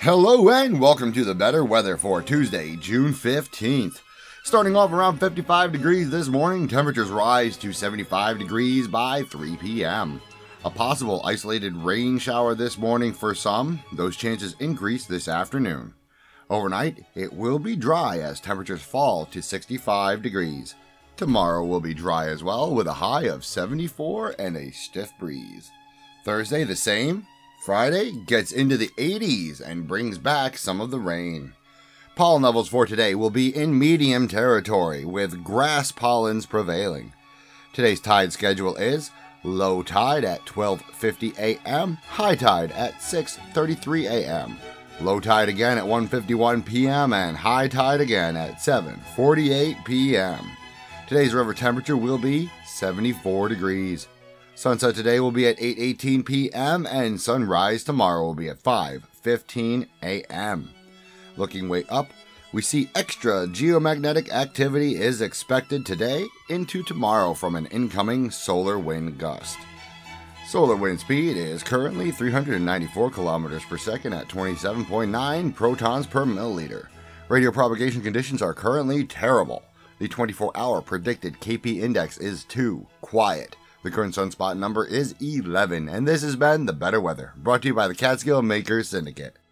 Hello and welcome to the better weather for Tuesday, June 15th. Starting off around 55 degrees this morning, temperatures rise to 75 degrees by 3 p.m. A possible isolated rain shower this morning for some, those chances increase this afternoon. Overnight, it will be dry as temperatures fall to 65 degrees. Tomorrow will be dry as well with a high of 74 and a stiff breeze. Thursday the same. Friday gets into the 80s and brings back some of the rain. Pollen levels for today will be in medium territory with grass pollens prevailing. Today's tide schedule is low tide at 12:50 a.m., high tide at 6:33 a.m., low tide again at 1:51 p.m., and high tide again at 7:48 p.m. Today's river temperature will be 74 degrees. Sunset today will be at 8:18 p.m. and sunrise tomorrow will be at 5:15 a.m. Looking way up, we see extra geomagnetic activity is expected today into tomorrow from an incoming solar wind gust. Solar wind speed is currently 394 kilometers per second at 27.9 protons per milliliter. Radio propagation conditions are currently terrible. The 24-hour predicted KP index is 2, quiet. The current sunspot number is 11, and this has been The Better Weather, brought to you by the Catskill Makers Syndicate.